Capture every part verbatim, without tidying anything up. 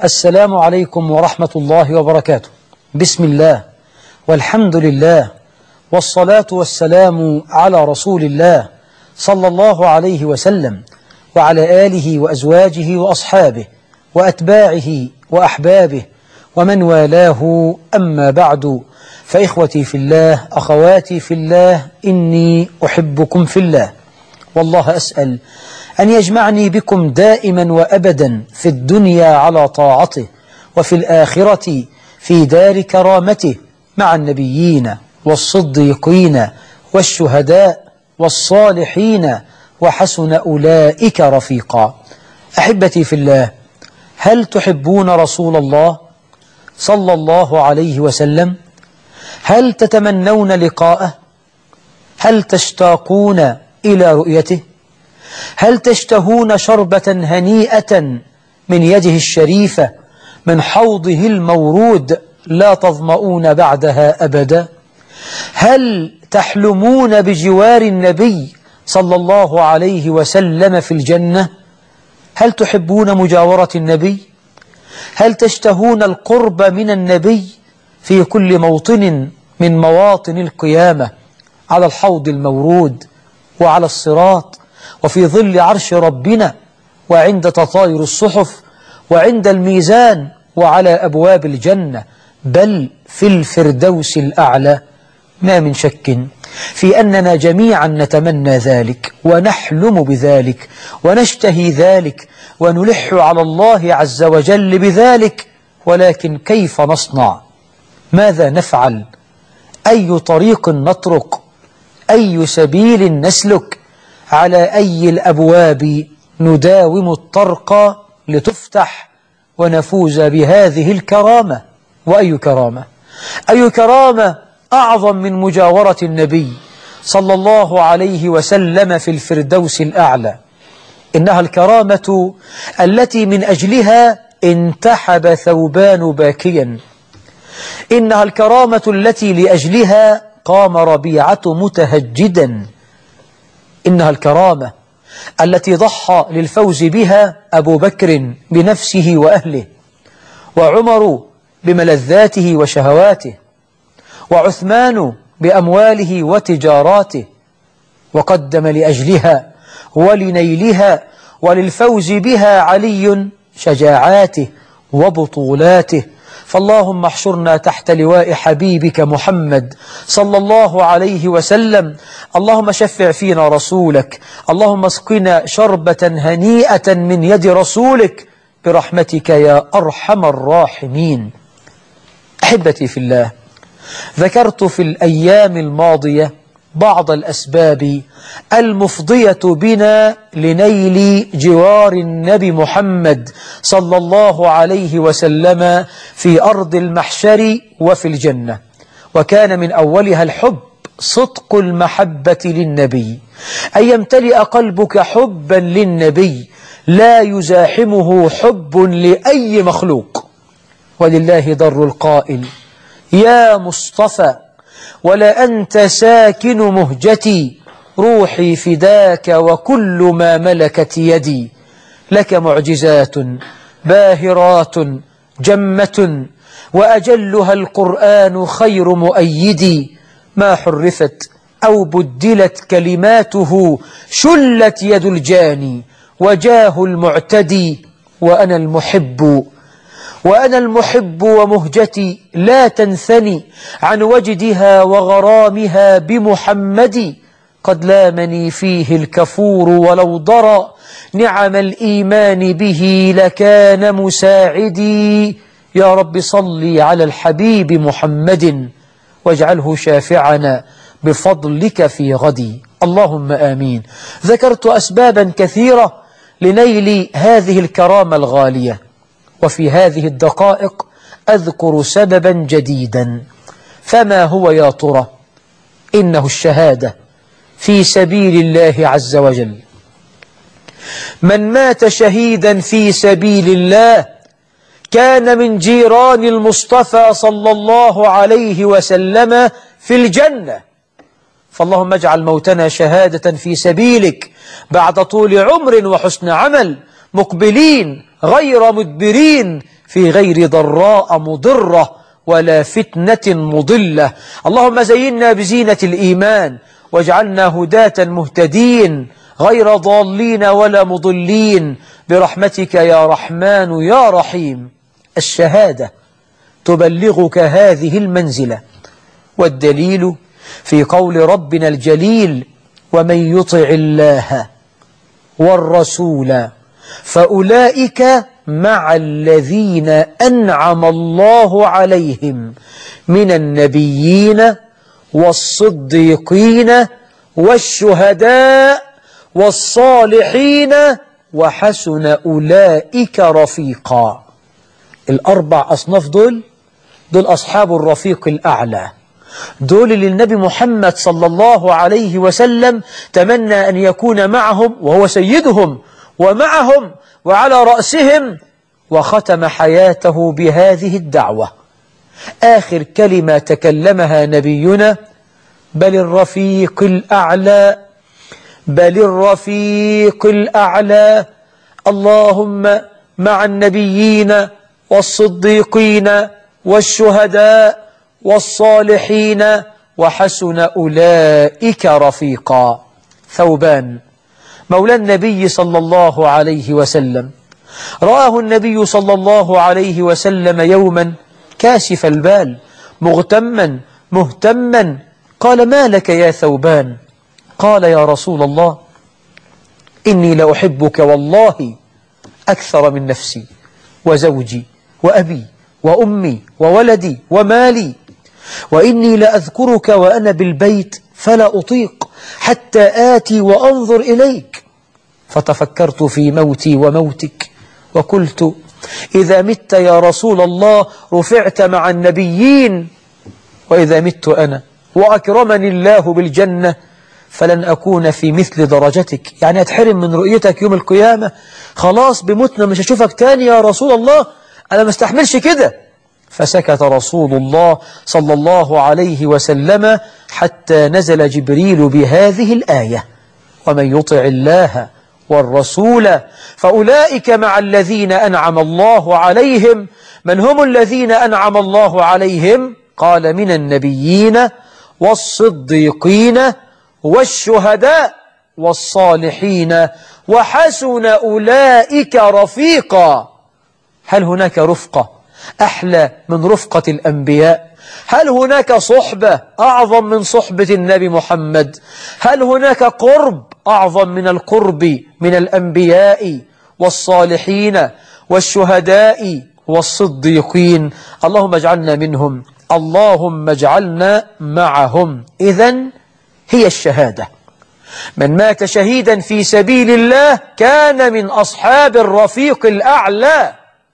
السلام عليكم ورحمة الله وبركاته. بسم الله والحمد لله والصلاة والسلام على رسول الله صلى الله عليه وسلم وعلى آله وأزواجه وأصحابه وأتباعه وأحبابه ومن والاه، أما بعد، فإخوتي في الله، أخواتي في الله، إني أحبكم في الله، والله أسأل أن يجمعني بكم دائما وأبدا في الدنيا على طاعته، وفي الآخرة في دار كرامته مع النبيين والصديقين والشهداء والصالحين، وحسن أولئك رفيقا. أحبتي في الله، هل تحبون رسول الله صلى الله عليه وسلم؟ هل تتمنون لقاءه؟ هل تشتاقون إلى رؤيته؟ هل تشتهون شربة هنيئة من يده الشريفة من حوضه المورود لا تظمؤون بعدها أبدا؟ هل تحلمون بجوار النبي صلى الله عليه وسلم في الجنة؟ هل تحبون مجاورة النبي؟ هل تشتهون القرب من النبي في كل موطن من مواطن القيامة، على الحوض المورود وعلى الصراط وفي ظل عرش ربنا وعند تطاير الصحف وعند الميزان وعلى أبواب الجنة، بل في الفردوس الأعلى؟ ما من شك في أننا جميعا نتمنى ذلك ونحلم بذلك ونشتهي ذلك ونلح على الله عز وجل بذلك، ولكن كيف نصنع؟ ماذا نفعل؟ أي طريق نطرق؟ أي سبيل نسلك؟ على أي الأبواب نداوم الطرق لتفتح ونفوز بهذه الكرامة؟ وأي كرامة؟ أي كرامة أعظم من مجاورة النبي صلى الله عليه وسلم في الفردوس الأعلى؟ إنها الكرامة التي من أجلها انتحب ثوبان باكيا، إنها الكرامة التي لأجلها قام ربيعة متهجدا، إنها الكرامة التي ضحى للفوز بها أبو بكر بنفسه وأهله، وعمر بملذاته وشهواته، وعثمان بأمواله وتجاراته، وقدم لأجلها ولنيلها وللفوز بها علي شجاعاته وبطولاته. فاللهم احشرنا تحت لواء حبيبك محمد صلى الله عليه وسلم. اللهم شفع فينا رسولك، اللهم اسقنا شربة هنيئة من يد رسولك برحمتك يا أرحم الراحمين. أحبتي في الله، ذكرت في الأيام الماضية بعض الأسباب المفضية بنا لنيل جوار النبي محمد صلى الله عليه وسلم في أرض المحشر وفي الجنة، وكان من أولها الحب، صدق المحبة للنبي، أن يمتلئ قلبك حبا للنبي لا يزاحمه حب لأي مخلوق. ولله در القائل: يا مصطفى ولا أنت ساكن مهجتي، روحي فداك وكل ما ملكت يدي، لك معجزات باهرات جمة وأجلها القرآن خير مؤيدي، ما حرفت أو بدلت كلماته، شلت يد الجاني وجاه المعتدي، وأنا المحب وأنا المحب ومهجتي لا تنثني عن وجدها وغرامها بمحمد، قد لامني فيه الكفور ولو ضرى، نعم الإيمان به لكان مساعدي. يا رب صل على الحبيب محمد واجعله شافعنا بفضلك في غدي، اللهم آمين. ذكرت أسبابا كثيرة لنيل هذه الكرامة الغالية، وفي هذه الدقائق أذكر سببا جديدا. فما هو يا ترى؟ إنه الشهادة في سبيل الله عز وجل. من مات شهيدا في سبيل الله كان من جيران المصطفى صلى الله عليه وسلم في الجنة. فاللهم اجعل موتنا شهادة في سبيلك بعد طول عمر وحسن عمل، مقبلين غير مدبرين في غير ضراء مضرة ولا فتنة مضلة. اللهم زينا بزينة الإيمان واجعلنا هداة مهتدين غير ضالين ولا مضلين برحمتك يا رحمن يا رحيم. الشهادة تبلغك هذه المنزلة، والدليل في قول ربنا الجليل: ومن يطع الله والرسول فأولئك مع الذين أنعم الله عليهم من النبيين والصديقين والشهداء والصالحين وحسن أولئك رفيقا. الأربع أصناف دول دول أصحاب الرفيق الأعلى، دول اللي النبي محمد صلى الله عليه وسلم تمنى أن يكون معهم وهو سيدهم ومعهم وعلى رأسهم، وختم حياته بهذه الدعوة. آخر كلمة تكلمها نبينا: بل الرفيق الأعلى، بل الرفيق الأعلى، اللهم مع النبيين والصديقين والشهداء والصالحين وحسن أولئك رفيقا. ثوبان مولى النبي صلى الله عليه وسلم رآه النبي صلى الله عليه وسلم يوما كاشف البال مغتما مهتما، قال: ما لك يا ثوبان؟ قال: يا رسول الله، إني لأحبك والله أكثر من نفسي وزوجي وأبي وأمي وولدي ومالي، وإني لأذكرك وأنا بالبيت فلا أطيق حتى آتي وأنظر إليك. فتفكرت في موتي وموتك وقلت: إذا مت يا رسول الله رفعت مع النبيين، وإذا مت أنا وأكرمني الله بالجنة فلن أكون في مثل درجتك، يعني أتحرم من رؤيتك يوم القيامة، خلاص بمتنا مش هشوفك تاني يا رسول الله، أنا ما استحملش كده. فسكت رسول الله صلى الله عليه وسلم حتى نزل جبريل بهذه الآية: ومن يطع الله والرسول فأولئك مع الذين أنعم الله عليهم. من هم الذين أنعم الله عليهم؟ قال: من النبيين والصديقين والشهداء والصالحين وحسن أولئك رفيقا. هل هناك رفقة أحلى من رفقة الأنبياء؟ هل هناك صحبة أعظم من صحبة النبي محمد؟ هل هناك قرب أعظم من القرب من الأنبياء والصالحين والشهداء والصديقين؟ اللهم اجعلنا منهم، اللهم اجعلنا معهم. إذن هي الشهادة. من مات شهيدا في سبيل الله كان من أصحاب الرفيق الأعلى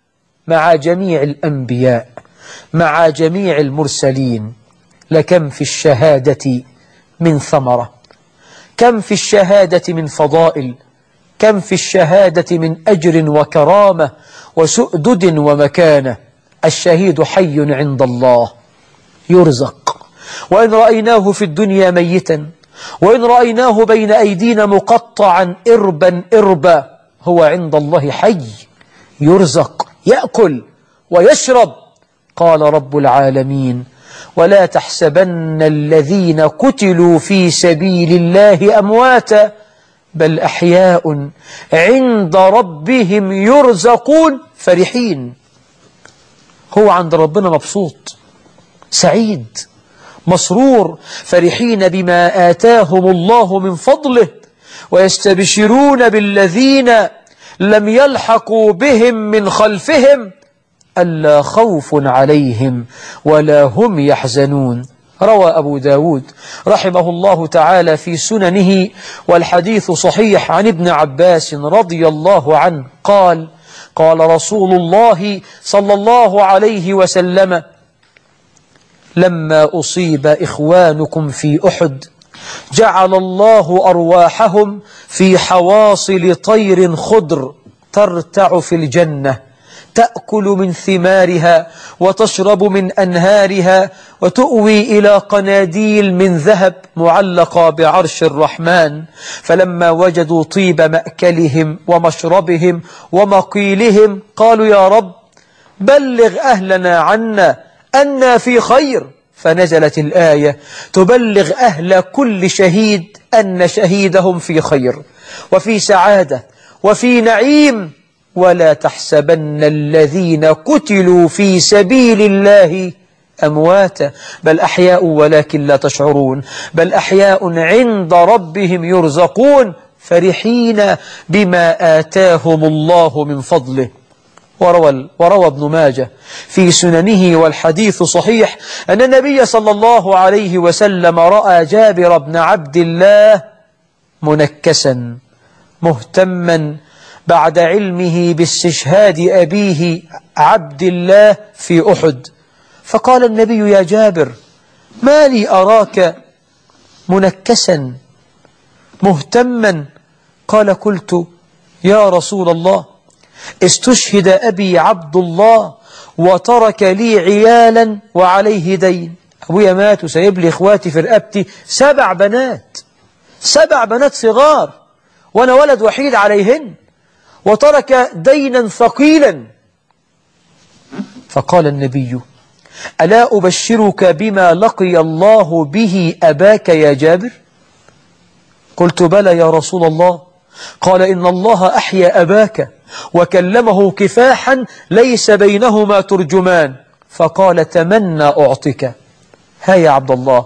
مع جميع الأنبياء مع جميع المرسلين. لكم في الشهادة من ثمرة، كم في الشهادة من فضائل، كم في الشهادة من أجر وكرامة وسؤدد ومكانة. الشهيد حي عند الله يرزق، وإن رأيناه في الدنيا ميتا، وإن رأيناه بين أيدينا مقطعا إربا إربا، هو عند الله حي يرزق، يأكل ويشرب. قال رب العالمين: ولا تحسبن الذين قتلوا في سبيل الله أمواتا بل أحياء عند ربهم يرزقون فرحين. هو عند ربنا مبسوط سعيد مسرور، فرحين بما آتاهم الله من فضله، ويستبشرون بالذين لم يلحقوا بهم من خلفهم ألا خوف عليهم ولا هم يحزنون. روى أبو داود رحمه الله تعالى في سننه، والحديث صحيح، عن ابن عباس رضي الله عنه قال: قال رسول الله صلى الله عليه وسلم: لما أصيب إخوانكم في أحد جعل الله أرواحهم في حواصل طير خضر ترتع في الجنة تأكل من ثمارها وتشرب من أنهارها وتؤوي إلى قناديل من ذهب معلقة بعرش الرحمن. فلما وجدوا طيب مأكلهم ومشربهم ومقيلهم قالوا يا رب بلغ أهلنا عنا أنا في خير، فنزلت الآية تبلغ أهل كل شهيد أن شهيدهم في خير وفي سعادة وفي نعيم، ولا تحسبن الذين قتلوا في سبيل الله أمواتا بل أحياء ولكن لا تشعرون، بل أحياء عند ربهم يرزقون فرحين بما آتاهم الله من فضله. وروى, وروى ابن ماجه في سننه والحديث صحيح أن النبي صلى الله عليه وسلم رأى جابر بن عبد الله منكسا مهتما بعد علمه باستشهاد أبيه عبد الله في أحد، فقال النبي يا جابر ما لي أراك منكسا مهتما؟ قال قلت يا رسول الله استشهد أبي عبد الله وترك لي عيالا وعليه دين، أبويا مات وسيب لي إخواتي في رقبتي سبع بنات سبع بنات صغار وأنا ولد وحيد عليهن، وترك دينا ثقيلا. فقال النبي ألا أبشرك بما لقي الله به أباك يا جابر؟ قلت بلى يا رسول الله. قال إن الله أحيا أباك وكلمه كفاحا ليس بينهما ترجمان، فقال تمنى أعطيك. ها يا عبد الله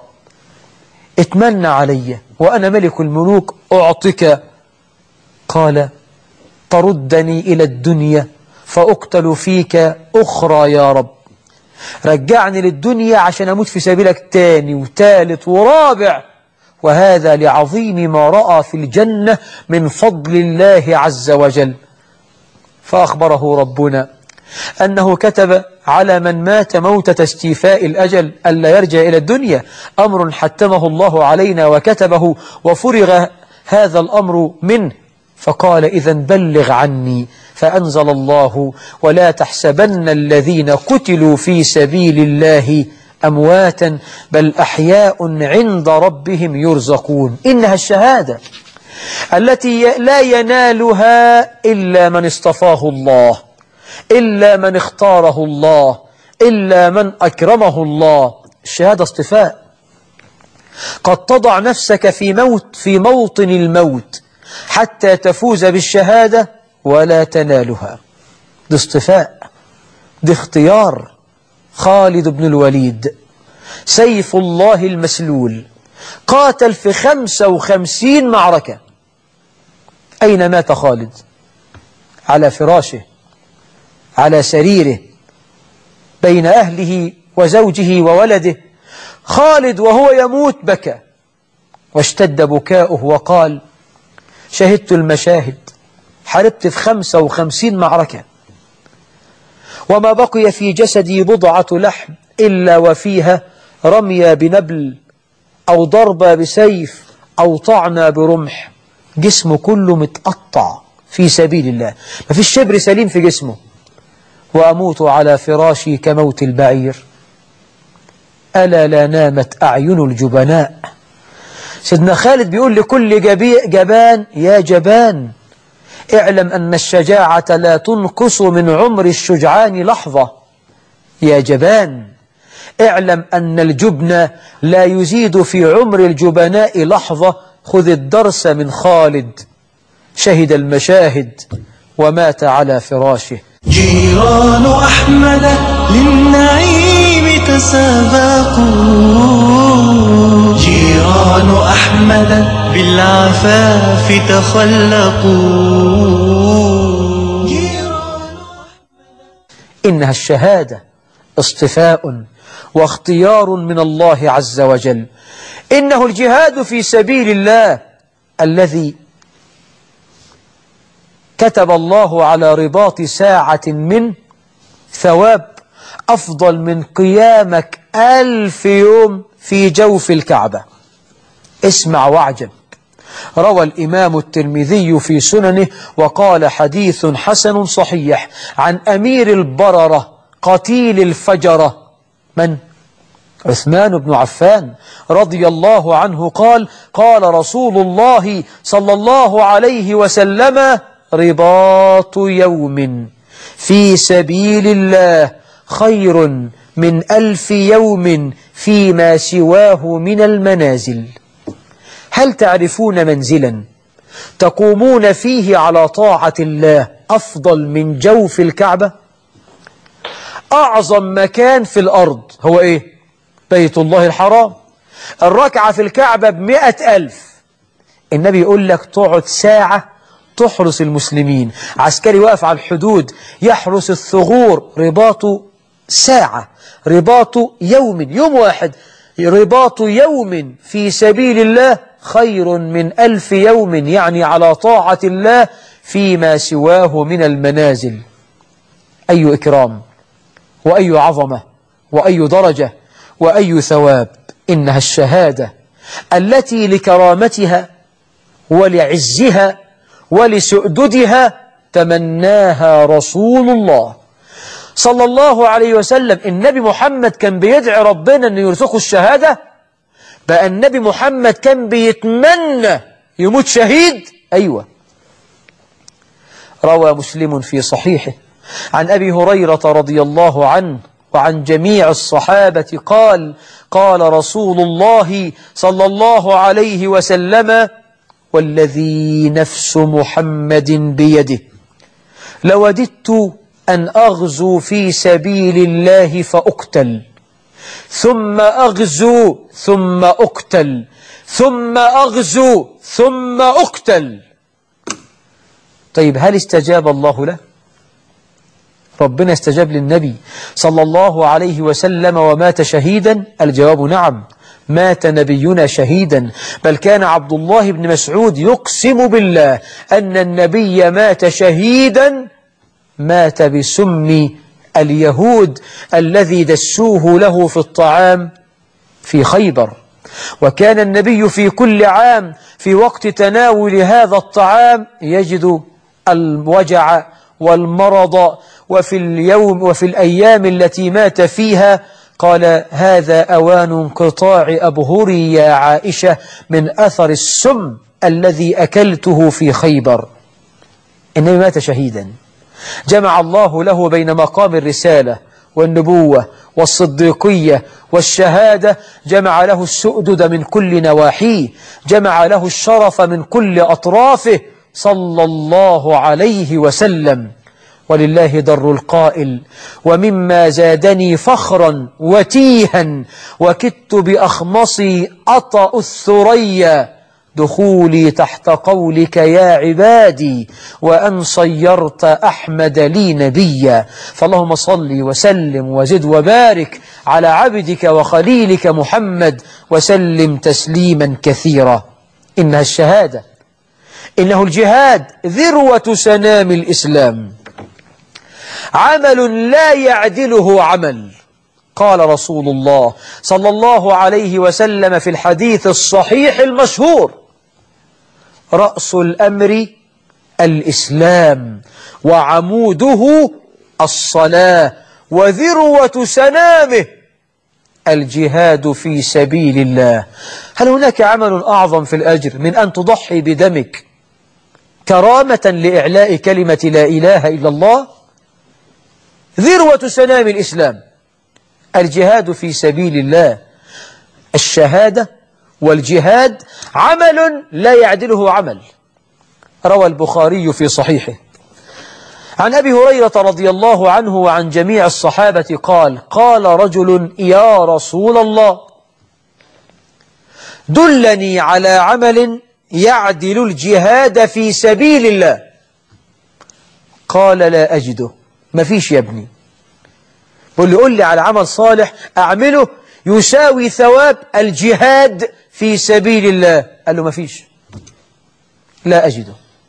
اتمنى علي وأنا ملك الملوك أعطيك. قال تردني إلى الدنيا فأقتل فيك أخرى يا رب، رجعني للدنيا عشان أموت في سبيلك تاني وثالث ورابع، وهذا لعظيم ما رأى في الجنة من فضل الله عز وجل. فأخبره ربنا أنه كتب على من مات موتة استيفاء الأجل ألا يرجع إلى الدنيا، أمر حتمه الله علينا وكتبه وفرغ هذا الأمر منه. فقال إذن بلغ عني، فأنزل الله ولا تحسبن الذين قتلوا في سبيل الله أمواتا بل أحياء عند ربهم يرزقون. إنها الشهادة التي لا ينالها إلا من اصطفاه الله، إلا من اختاره الله، إلا من أكرمه الله. الشهادة اصطفاء، قد تضع نفسك في موت في موطن الموت حتى تفوز بالشهادة ولا تنالها. دي اصطفاء، دي اختيار. خالد بن الوليد سيف الله المسلول قاتل في خمسة وخمسين معركة. أين مات خالد؟ على فراشه، على سريره، بين أهله وزوجه وولده. خالد وهو يموت بكى واشتد بكاؤه وقال شهدت المشاهد، حاربت في خمسة وخمسين معركة وما بقي في جسدي بضعة لحم إلا وفيها رمية بنبل أو ضربة بسيف أو طعنة برمح، جسمه كله متقطع في سبيل الله، ما فيش شبر سليم في جسمه. وأموت على فراشي كموت البعير، ألا لا نامت أعين الجبناء. سيدنا خالد بيقول لكل جبان يا جبان اعلم أن الشجاعة لا تنقص من عمر الشجعان لحظة. يا جبان اعلم أن الجبن لا يزيد في عمر الجبناء لحظة. خذ الدرس من خالد، شهد المشاهد ومات على فراشه. جيران أحمد للنعيم تسابقوا، جيران أحمد بالعفاف تخلقوا. إنها الشهادة اصطفاء واختيار من الله عز وجل. إنه الجهاد في سبيل الله الذي كتب الله على رباط ساعة من ثواب أفضل من قيامك ألف يوم في جوف الكعبة. اسمع واعجب، روى الإمام الترمذي في سننه وقال حديث حسن صحيح عن أمير البررة قتيل الفجرة من؟ عثمان بن عفان رضي الله عنه قال قال رسول الله صلى الله عليه وسلم رباط يوم في سبيل الله خير من ألف يوم فيما سواه من المنازل. هل تعرفون منزلا تقومون فيه على طاعة الله أفضل من جوف الكعبة؟ أعظم مكان في الأرض هو إيه؟ بيت الله الحرام. الركعة في الكعبة بمئة ألف. النبي يقول لك تقعد ساعة تحرس المسلمين، عسكري واقف على الحدود يحرس الثغور، رباط ساعة، رباط يوم، يوم واحد، رباط يوم في سبيل الله خير من ألف يوم، يعني على طاعة الله فيما سواه من المنازل. أي إكرام وأي عظمة وأي درجة وأي ثواب. إنها الشهادة التي لكرامتها ولعزها ولسؤددها تمناها رسول الله صلى الله عليه وسلم. النبي محمد كان بيدعي ربنا أن يرزقه الشهادة، بقى النبي محمد كان بيتمنى يموت شهيد. أيوة. روى مسلم في صحيحه عن أبي هريرة رضي الله عنه وعن جميع الصحابة قال قال رسول الله صلى الله عليه وسلم والذي نفس محمد بيده لوددت أن أغزو في سبيل الله فأقتل ثم أغزو ثم أقتل ثم أغزو ثم أقتل. طيب هل استجاب الله له؟ ربنا استجاب للنبي صلى الله عليه وسلم ومات شهيدا؟ الجواب نعم، مات نبينا شهيدا. بل كان عبد الله بن مسعود يقسم بالله أن النبي مات شهيدا، مات بسم اليهود الذي دسوه له في الطعام في خيبر. وكان النبي في كل عام في وقت تناول هذا الطعام يجد الوجع والمرض، وفي اليوم وفي الأيام التي مات فيها قال هذا أوان انقطاع أبهري يا عائشة من أثر السم الذي أكلته في خيبر. النبي مات شهيدا، جمع الله له بين مقام الرسالة والنبوة والصديقية والشهادة، جمع له السؤدد من كل نواحيه، جمع له الشرف من كل أطرافه صلى الله عليه وسلم. ولله در القائل ومما زادني فخرا وتيها وكدت بأخمصي أطأ الثريا دخولي تحت قولك يا عبادي وأن صيرت أحمد لي نبيا. فاللهم صل وسلم وزد وبارك على عبدك وخليلك محمد وسلم تسليما كثيرا. إنها الشهادة، إنه الجهاد ذروة سنام الإسلام، عمل لا يعدله عمل. قال رسول الله صلى الله عليه وسلم في الحديث الصحيح المشهور رأس الأمر الإسلام وعموده الصلاة وذروة سنامه الجهاد في سبيل الله. هل هناك عمل أعظم في الأجر من أن تضحي بدمك كرامة لإعلاء كلمة لا إله إلا الله؟ ذروة سنام الإسلام الجهاد في سبيل الله. الشهادة والجهاد عمل لا يعدله عمل. روى البخاري في صحيحه عن أبي هريرة رضي الله عنه وعن جميع الصحابة قال قال رجل يا رسول الله دلني على عمل يعدل الجهاد في سبيل الله. قال لا أجده. ما فيش يا ابني. بقول لي قل لي على عمل صالح أعمله يساوي ثواب الجهاد في سبيل الله. قال له ما فيش، لا أجده.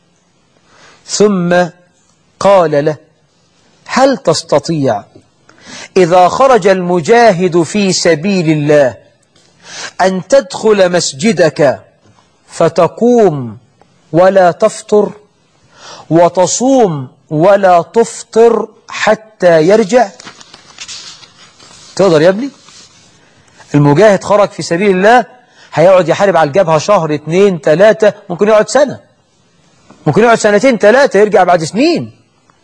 ثم قال له هل تستطيع إذا خرج المجاهد في سبيل الله أن تدخل مسجدك فتقوم ولا تفطر وتصوم ولا تفطر حتى يرجع؟ تقدر يا ابني؟ المجاهد خرج في سبيل الله هيقعد يحارب على الجبهة شهر اتنين تلاتة، ممكن يقعد سنة، ممكن يقعد سنتين تلاتة، يرجع بعد سنين.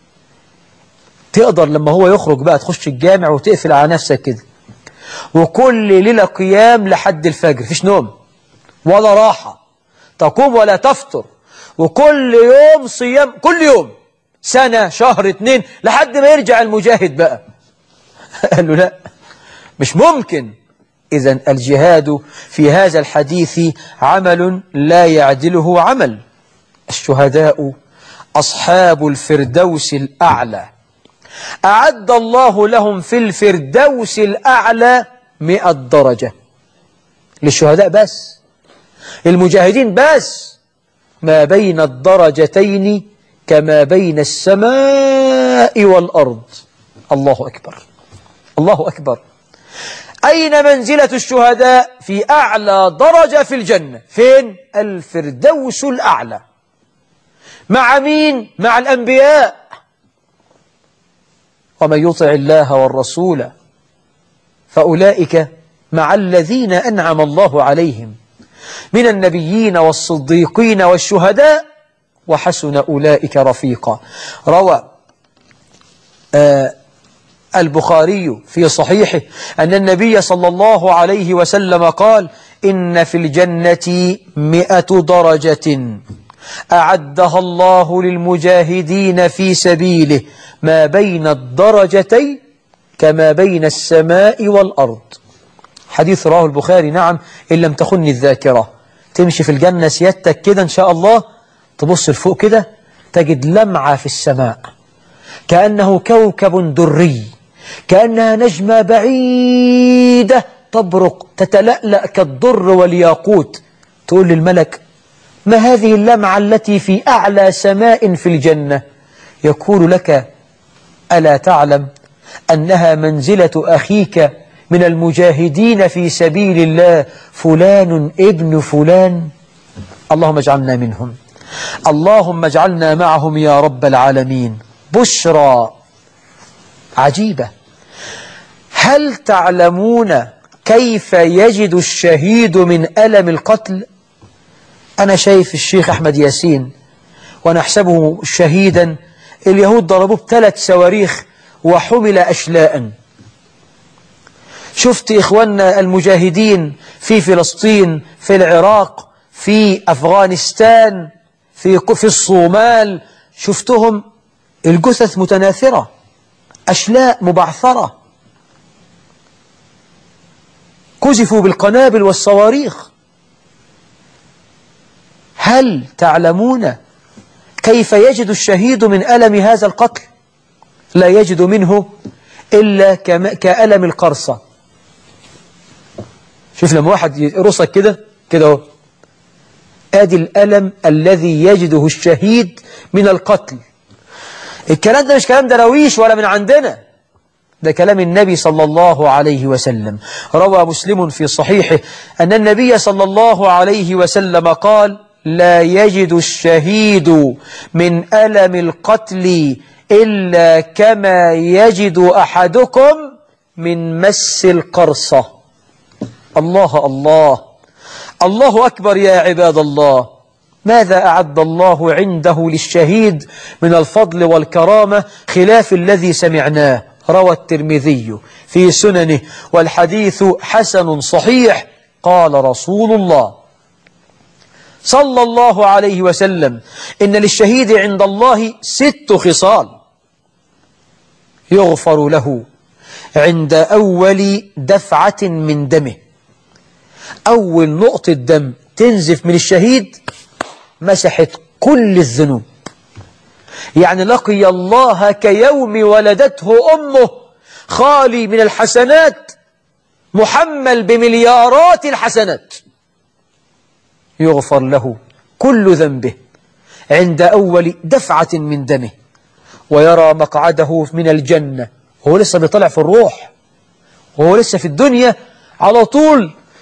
تقدر لما هو يخرج بقى تخش الجامع وتقفل على نفسك كده، وكل ليلة قيام لحد الفجر، فيش نوم ولا راحة، تقوم ولا تفطر، وكل يوم صيام، كل يوم سنة شهر اتنين لحد ما يرجع المجاهد بقى. قال له لا، مش ممكن. إذن الجهاد في هذا الحديث عمل لا يعدله عمل. الشهداء أصحاب الفردوس الأعلى، أعد الله لهم في الفردوس الأعلى مئة درجة. للشهداء بس، المجاهدين بس، ما بين الدرجتين كما بين السماء والأرض. الله أكبر، الله أكبر. أين منزلة الشهداء؟ في أعلى درجة في الجنة. فين؟ الفردوس الأعلى. مع مين؟ مع الأنبياء. ومن يطع الله والرسول فأولئك مع الذين أنعم الله عليهم من النبيين والصديقين والشهداء وحسن أولئك رفيقا. روى آه البخاري في صحيحه أن النبي صلى الله عليه وسلم قال: إن في الجنة مئة درجة أعدها الله للمجاهدين في سبيله ما بين الدرجتين كما بين السماء والأرض. حديث رواه البخاري. نعم، إن لم تخن الذاكرة. تمشي في الجنة سيادتك كده إن شاء الله، تبص لفوق كده تجد لمعة في السماء كأنه كوكب دري، كأنها نجمة بعيدة تبرق تتلألأ كالدر والياقوت. تقول للملك: ما هذه اللمعة التي في أعلى سماء في الجنة؟ يقول لك: ألا تعلم أنها منزلة أخيك من المجاهدين في سبيل الله فلان ابن فلان؟ اللهم اجعلنا منهم، اللهم اجعلنا معهم يا رب العالمين. بشرى عجيبة. هل تعلمون كيف يجد الشهيد من ألم القتل؟ أنا شايف الشيخ أحمد ياسين ونحسبه شهيدا، اليهود ضربوه بثلاث صواريخ وحمل أشلاء. شفت إخواننا المجاهدين في فلسطين، في العراق، في أفغانستان، في في الصومال، شفتهم الجثث متناثرة، أشلاء مبعثرة، قذفوا بالقنابل والصواريخ. هل تعلمون كيف يجد الشهيد من ألم هذا القتل؟ لا يجد منه إلا كألم القرصة. شوف لما واحد يرصك كده كده اهو، ادي الألم الذي يجده الشهيد من القتل. الكلام ده مش كلام درويش ولا من عندنا، ده كلام النبي صلى الله عليه وسلم. روى مسلم في صحيحه أن النبي صلى الله عليه وسلم قال: لا يجد الشهيد من ألم القتل إلا كما يجد أحدكم من مس القرصة. الله الله الله أكبر يا عباد الله. ماذا أعد الله عنده للشهيد من الفضل والكرامة خلاف الذي سمعناه. روى الترمذي في سننه والحديث حسن صحيح. قال رسول الله صلى الله عليه وسلم: إن للشهيد عند الله ست خصال يغفر له عند أول دفعة من دمه. أول نقطة دم تنزف من الشهيد مسحت كل الذنوب، يعني لقي الله كيوم ولدته أمه، خالي من الحسنات، محمل بمليارات الحسنات. يغفر له كل ذنبه عند أول دفعة من دمه، ويرى مقعده من الجنة. هو لسه بيطلع في الروح، وهو لسه في الدنيا على طول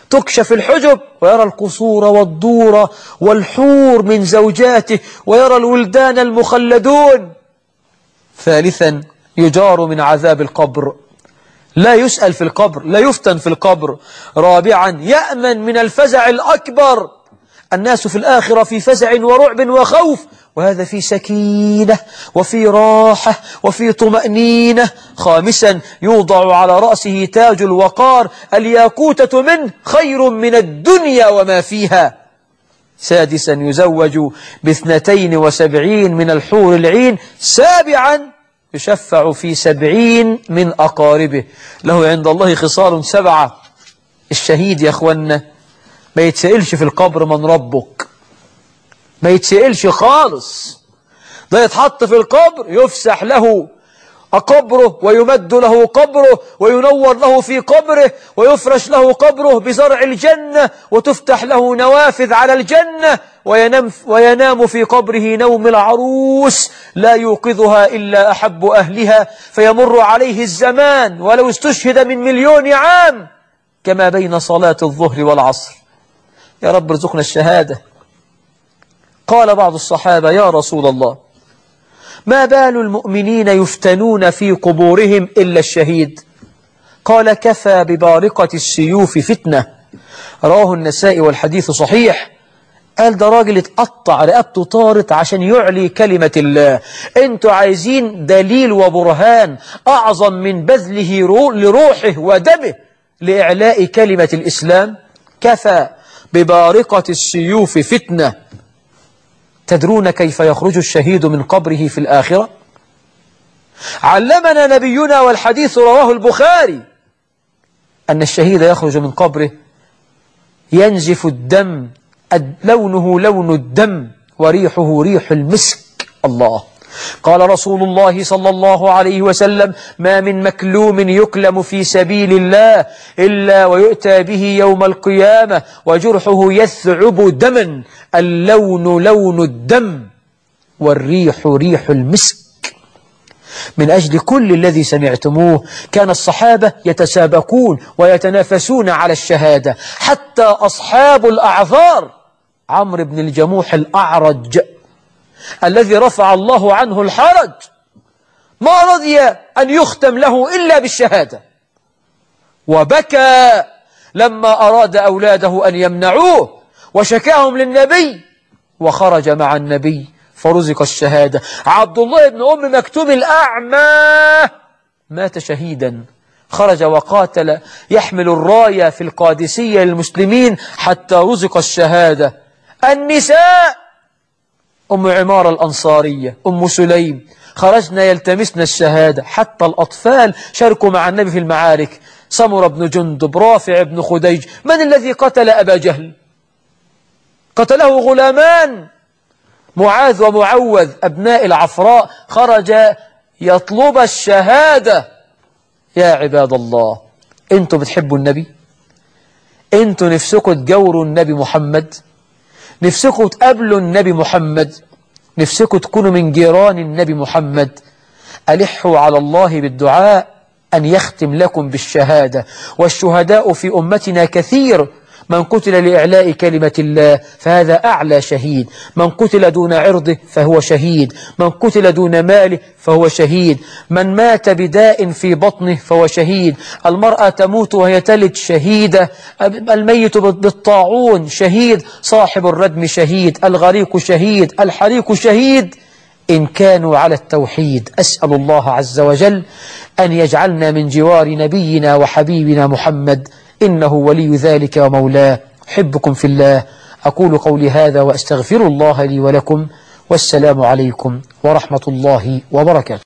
تكشف الحجب ويرى القصور والدور والحور من زوجاته ويرى الولدان المخلدون. ثالثا يجار من عذاب القبر، لا يسأل في القبر، لا يفتن في القبر. رابعا يأمن من الفزع الأكبر، الناس في الآخرة في فزع ورعب وخوف، وهذا في سكينة وفي راحة وفي طمأنينة. خامسا يوضع على رأسه تاج الوقار، الياقوتة منه خير من الدنيا وما فيها. سادسا يزوج باثنتين وسبعين من الحور العين. سابعا يشفع في سبعين من أقاربه، له عند الله خصال سبعة. الشهيد يا أخوانا ما يتسألش في القبر من ربك، ما يتسألش خالص، ده يتحط في القبر يفسح له قبره ويمد له قبره وينور له في قبره ويفرش له قبره بزرع الجنة وتفتح له نوافذ على الجنة وينام, وينام في قبره نوم العروس لا يوقظها إلا أحب أهلها، فيمر عليه الزمان ولو استشهد من مليون عام كما بين صلاة الظهر والعصر. يا رب ارزقنا الشهادة. قال بعض الصحابة: يا رسول الله، ما بال المؤمنين يفتنون في قبورهم إلا الشهيد؟ قال: كفى ببارقة السيوف فتنة. رواه النسائي والحديث صحيح. قال ده راجل اتقطع رقبته طارت عشان يعلي كلمة الله. انتوا عايزين دليل وبرهان أعظم من بذله رو لروحه ودمه لإعلاء كلمة الإسلام؟ كفى ببارقة السيوف فتنة. تدرون كيف يخرج الشهيد من قبره في الآخرة؟ علمنا نبينا والحديث رواه البخاري أن الشهيد يخرج من قبره ينزف الدم، لونه لون الدم وريحه ريح المسك. الله. قال رسول الله صلى الله عليه وسلم: ما من مكلوم يكلم في سبيل الله إلا ويؤتى به يوم القيامة وجرحه يثعب دما، اللون لون الدم والريح ريح المسك. من أجل كل الذي سمعتموه كان الصحابة يتسابقون ويتنافسون على الشهادة، حتى أصحاب الأعذار. عمرو بن الجموح الأعرج الذي رفع الله عنه الحرج ما رضي أن يختم له إلا بالشهادة، وبكى لما أراد أولاده أن يمنعوه وشكاهم للنبي، وخرج مع النبي فرزق الشهادة. عبد الله بن أم مكتوم الأعمى مات شهيدا، خرج وقاتل يحمل الراية في القادسية للمسلمين حتى رزق الشهادة. النساء: أم عمارة الأنصارية، أم سليم، خرجنا يلتمسنا الشهادة. حتى الأطفال شاركوا مع النبي في المعارك. سمرة بن جندب، رافع بن خديج. من الذي قتل أبا جهل؟ قتله غلامان، معاذ ومعوذ أبناء العفراء، خرج يطلب الشهادة. يا عباد الله، أنتوا بتحبوا النبي؟ أنتوا نفسكم تجوروا النبي محمد؟ نفسكم تقابلوا النبي محمد؟ نفسكم تكونوا من جيران النبي محمد؟ ألحوا على الله بالدعاء أن يختم لكم بالشهادة. والشهداء في أمتنا كثير، من قتل لإعلاء كلمة الله فهذا أعلى شهيد، من قتل دون عرضه فهو شهيد، من قتل دون ماله فهو شهيد، من مات بداء في بطنه فهو شهيد، المرأة تموت وهي تلد شهيدة، الميت بالطاعون شهيد، صاحب الردم شهيد، الغريق شهيد، الحريق شهيد، إن كانوا على التوحيد. أسأل الله عز وجل أن يجعلنا من جوار نبينا وحبيبنا محمد، إنه ولي ذلك ومولاه. أحبكم في الله. أقول قولي هذا وأستغفر الله لي ولكم، والسلام عليكم ورحمة الله وبركاته.